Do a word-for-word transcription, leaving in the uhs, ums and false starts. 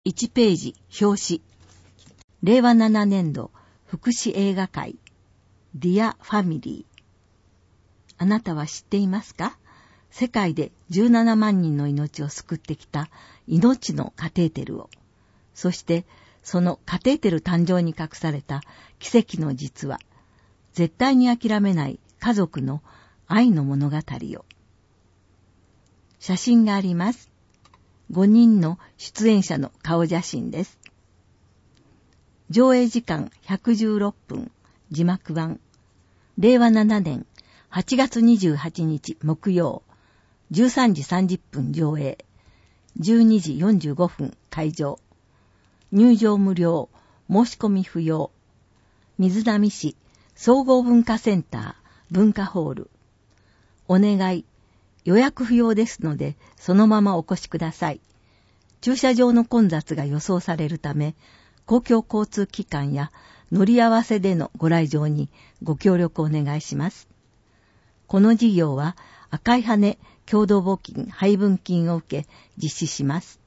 いちページ表紙。れいわななねんど福祉映画会ディアファミリー。あなたは知っていますか？世界でじゅうななまんにんの命を救ってきた命のカテーテルを、そしてそのカテーテル誕生に隠された奇跡の実話、絶対に諦めない家族の愛の物語を。写真があります。ごにんの出演者の顔写真です。上映時間ひゃくじゅうろっぷん、字幕版。れいわななねんはちがつにじゅうはちにち木曜、じゅうさんじさんじゅっぷん上映、じゅうにじよんじゅうごふん会場。入場無料、申し込み不要。水波市総合文化センター文化ホール。お願い。予約不要ですので、そのままお越しください。駐車場の混雑が予想されるため、公共交通機関や乗り合わせでのご来場にご協力をお願いします。この事業は赤い羽共同募金配分金を受け実施します。